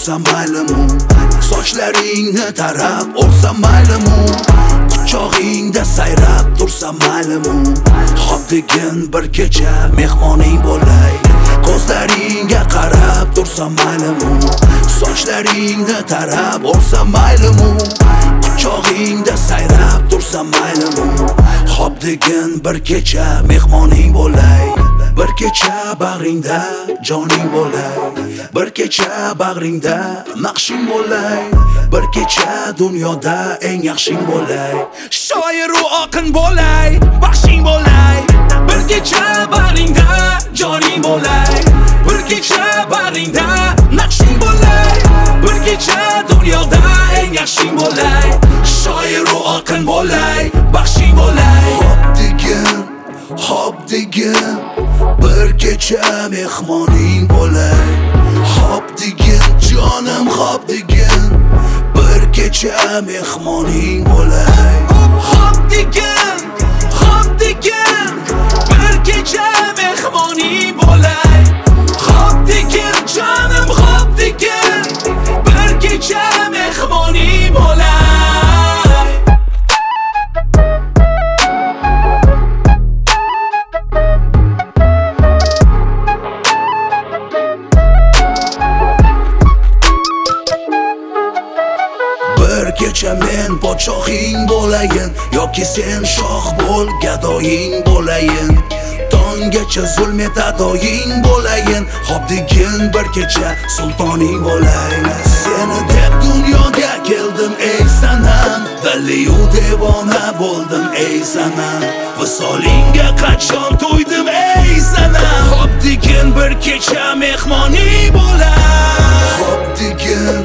tursa maylimu, sochlaringni tarab olsa maylimu, quchog'ingda sayrab tursa maylimu. Xo'p degin bir kecha mehmoning bo'lay, ko'zlaringga qarab tursa maylimu, sochlaringni tarab olsa maylimu, quchog'ingda sayrab tursa maylimu. Xo'p degin bir kecha mehmoning bo'lay, bir kecha bag'ringda joning bo'lay, bir kecha bag'ringda naqshing bo'lay, bir kecha dunyoda eng yaxshing bo'lay, shoiru oqin bo'lay, baxshing bo'lay. Bir kecha bag'ringda joning bo'lay, bir kecha bag'ringda naqshing bo'lay, bir kecha dunyoda eng yaxshing bo'lay, shoiru oqin bo'lay, baxshing bo'lay. Xo'p degin bir kecha mehmoning bo'lay, xo'p degin jonim, xo'p degin bir kecha mehmoning bo'lay, xo'p degin bir kecha mehmoning bo'lay, xo'p degin jonim, xo'p degin bir kecha mehmoning bo'lay. Bir kecha men podshohing bo'layin, yoki sen shoh bo'l gadoying bo'layin, tonggacha zulm etadoying bo'layin. Xo'p degin bir kecha sultoning bo'lay. Seni deb dunyoga keldim ey sanam, daliyu devona bo'ldim ey sanam, visolingga qachon to'ydim ey sanam. Xo'p degin bir kecha mehmoning bo'lay, xo'p degin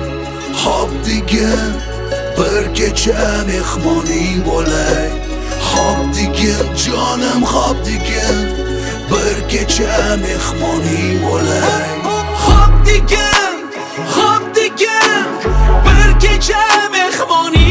bir kecha mehmoning bo'lay, xo'p degin jonim, xo'p degin bir kecha mehmoning bo'lay, xo'p degin bir kecha mehmoning